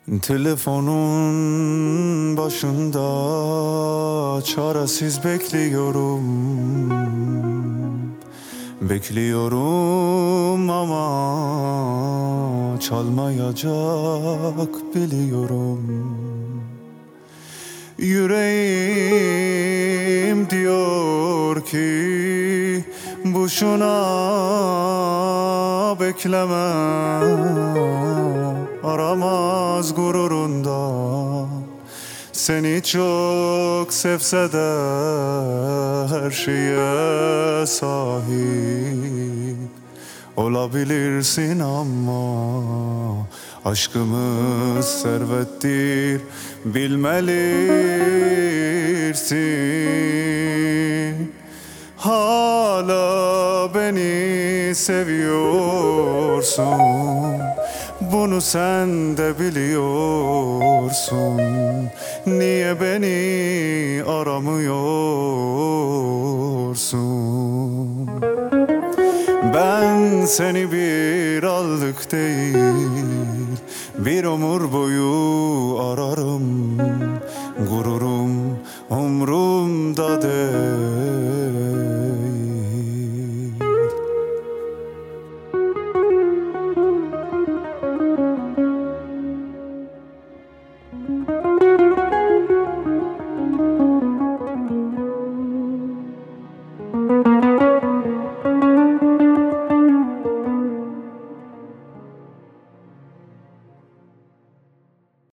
Telefonun başında çaresiz bekliyorum. Bekliyorum ama çalmayacak biliyorum. Yüreğim diyor ki boşuna bekleme, aramaz gururundan. Seni çok sevse de her şeye sahip olabilirsin ama aşkımız servettir, bilmelisin. Hala beni seviyorsun, bunu sen de biliyorsun. Niye beni aramıyorsun? Ben seni bir anlık değil, bir ömür boyu ararım. Gururum umrumda değil.